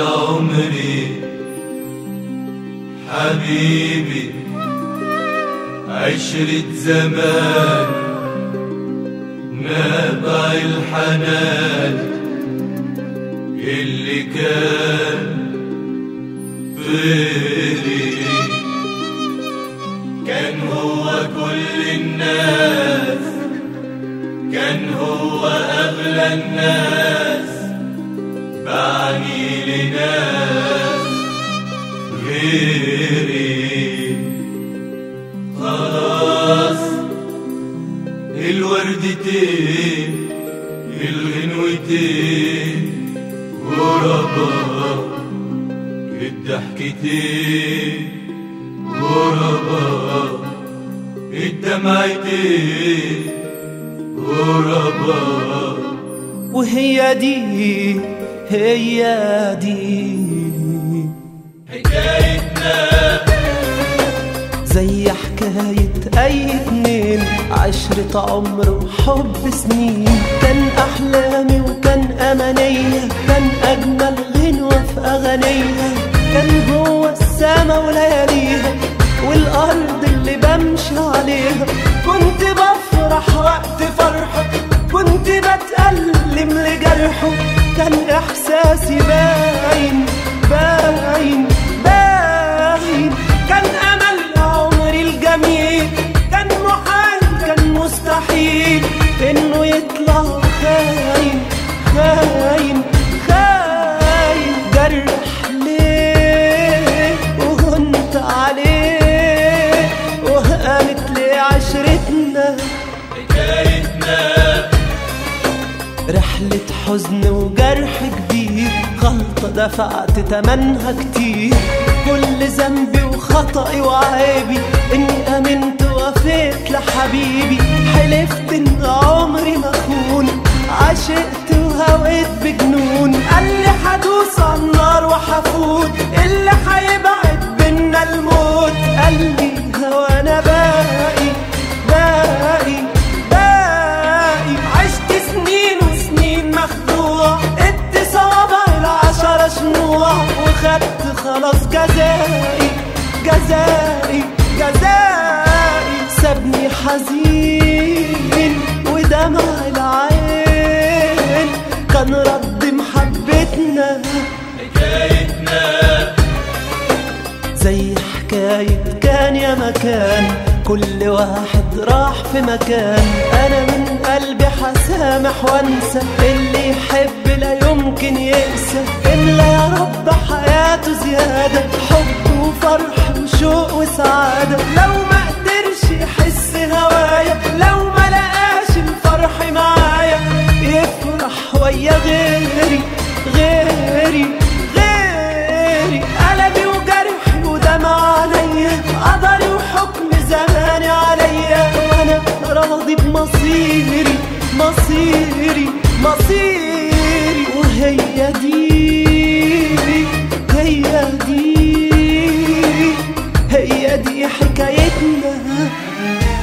عمري حبيبي، عشرة زمان نابع الحنان اللي كان غيري، كان هو كل الناس، كان هو أغلى الناس، باعني لناس غيري. خلاص الوردتين الغنوتين غربا، الضحكتين غربا، الدمعتين غربا. وهي دي هي دي حكايتنا، زي حكاية أي اتنين، عشرة عمر وحب سنين. كان أحلامي وكان أمانية، كان أجمل غنوة في أغانيها، كان هو السما ولياليها والأرض اللي بمشي عليها. كنت بفرح وقت فرحه، كنت بتألم لجرحه، كان إحساسي باين باين باين. كان أمل عمري الجميل، كان محال كان مستحيل إنه يطلع خاين خاين خاين. جرح ليه وهنت عليه، وقامت ليه عشرتنا حكايتنا. رحلة حزن وجرح كبير، غلطة دفعت تمنها كتير. كل ذنبي وخطئي وعيبي إني آمنت ووفيت لحبيبي. حلفت إن عمري ما أخون، عشقت وهويت بجنون. قال لي هدوس على النار وهفوت، اللي هيبعد بينا الموت. قال لي هوانا باقي باقي باقي. عشت سنين وسنين مخدوع، ادي صوابع العشرة شموع، وخدت خلاص جزائي جزائي جزائي. سابني حزين ودمع العين، كان رد محبتنا حكايتنا. زي حكاية كان يا مكان، كل واحد راح في مكان. أنا من قلبي حسامح وانسى، اللي يحب لا يمكن يقسى. إلا يا رب حياته زيادة، حب وفرح وشوق وسعادة. لو ما قدرش يحس هوايا، لو ما لقاش الفرح معايا، يفرح ويا غيري غيري غيري. قلبي وجرحي ودمع عليا، قدري وحكم زماني عليا. وانا راضي بمصيري مصيري مصيري. وهي دي هي دي هي دي حكايتنا.